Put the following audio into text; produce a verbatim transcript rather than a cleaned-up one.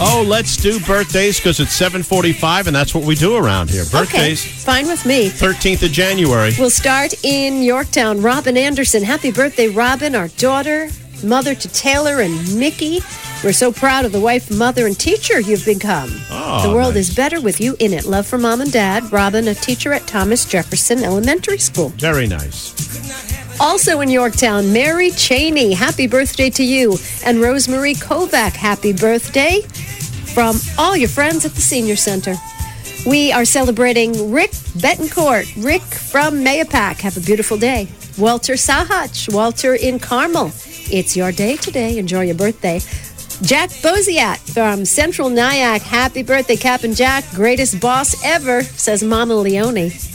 Oh, let's do birthdays because it's seven forty-five and that's what we do around here. Birthdays. Okay, fine with me. thirteenth of January. We'll start in Yorktown. Robin Anderson. Happy birthday, Robin, our daughter, mother to Taylor and Mickey. We're so proud of the wife, mother, and teacher you've become. Oh, the world nice. is better with you in it. Love from Mom and Dad. Robin, a teacher at Thomas Jefferson Elementary School. Very nice. Also in Yorktown, Mary Cheney. Happy birthday to you. And Rosemarie Kovac. Happy birthday from all your friends at the Senior Center. We are celebrating Rick Betancourt. Rick from Mayapack. Have a beautiful day. Walter Sahach. Walter in Carmel. It's your day today. Enjoy your birthday. Jack Boziat from Central Nyack. Happy birthday, Captain Jack. Greatest boss ever, says Mama Leone.